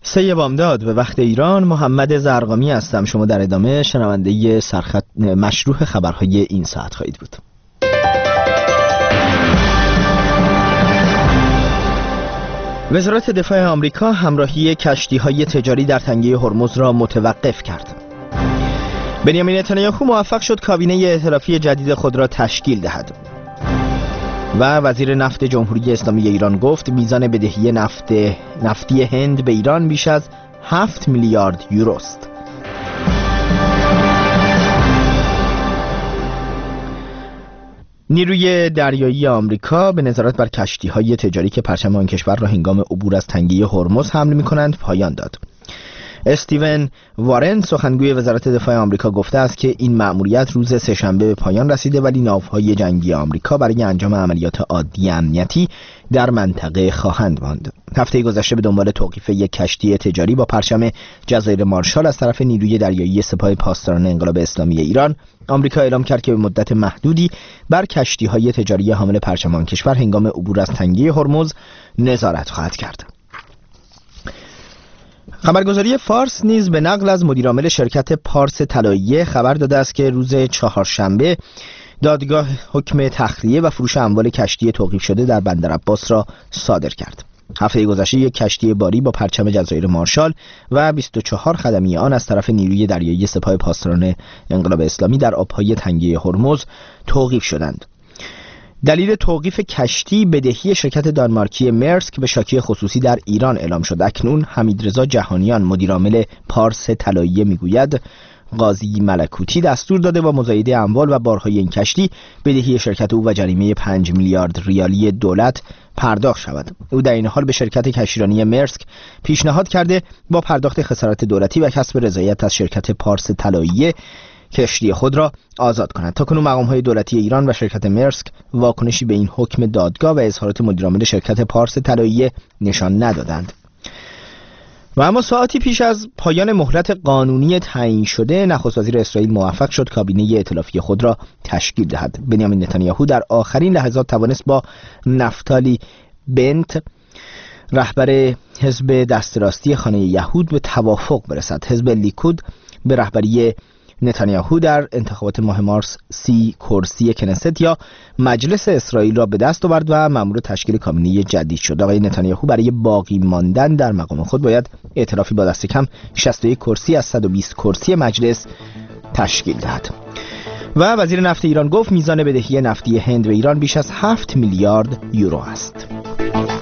سه بامداد به وقت ایران. محمد زرقامی هستم. شما در ادامه شنونده سرخط مشروح خبرهای این ساعت خواهید بود. وزارت دفاع آمریکا همراهی کشتی‌های تجاری در تنگه هرمز را متوقف کرد. بنیامین نتانیاهو موفق شد کابینه ائتلافی جدید خود را تشکیل دهد. و وزیر نفت جمهوری اسلامی ایران گفت میزان بدهی نفتی هند به ایران بیش از 7 میلیارد یورو است. نیروی دریایی آمریکا به نظارت بر کشتی‌های تجاری که پرچم آن کشور را هنگام عبور از تنگه هرمز حمل می‌کنند پایان داد. استیون وارن سخنگوی وزارت دفاع آمریکا گفته است که این مأموریت روز سه‌شنبه به پایان رسیده، ولی ناوهای جنگی آمریکا برای انجام عملیات عادی امنیتی در منطقه خواهند ماند. هفته گذشته به دنبال توقیف یک کشتی تجاری با پرچم جزایر مارشال از طرف نیروی دریایی سپاه پاسداران انقلاب اسلامی ایران، آمریکا اعلام کرد که به مدت محدودی بر کشتی‌های تجاری حامل پرچم آن کشور هنگام عبور از تنگه هرمز نظارت خواهد کرد. خبرگزاری فارس نیز به نقل از مدیرعامل شرکت پارس طلاییه خبر داده است که روز چهارشنبه دادگاه حکم تخلیه و فروش اموال کشتی توقیف شده در بندر عباس را صادر کرد. هفته گذشته یک کشتی باری با پرچم جزایر مارشال و 24 خدمی آن از طرف نیروی دریایی سپاه پاسداران انقلاب اسلامی در آبهای تنگه هرمز توقیف شدند. دلیل توقیف کشتی بدهی شرکت دانمارکی مرسک به شاکی خصوصی در ایران اعلام شد. اکنون حمیدرضا جهانیان مدیرعامل پارس طلاییه میگوید قاضی ملکوتی دستور داده با مزایده اموال و بارهای این کشتی بدهی شرکت او و جریمه 5 میلیارد ریالی دولت پرداخت شود. او در این حال به شرکت کشتیرانی مرسک پیشنهاد کرده با پرداخت خسارت دولتی و کسب رضایت از شرکت پارس طلاییه کشتی خود را آزاد کند. تاکنون مقام‌های دولتی ایران و شرکت مرسک واکنشی به این حکم دادگاه و اظهارات مدیرعامل شرکت پارس طلاییه نشان ندادند. و اما ساعتی پیش از پایان مهلت قانونی تعیین شده، نخست وزیر اسرائیل موفق شد کابینه ائتلافی خود را تشکیل دهد. بنیامین نتانیاهو در آخرین لحظات توانست با نفتالی بنت رهبر حزب دست راستی خانه یهود به توافق برسد. حزب لیکود به رهبری نتانیاهو در انتخابات ماه مارس 30 کرسی کنست یا مجلس اسرائیل را به دست آورد و مأمور تشکیل کابینه جدید شد. آقای نتانیاهو برای باقی ماندن در مقام خود باید ائتلافی با دست کم 61 کرسی از 120 کرسی مجلس تشکیل دهد. و وزیر نفت ایران گفت میزان بدهی نفتی هند به ایران بیش از 7 میلیارد یورو است.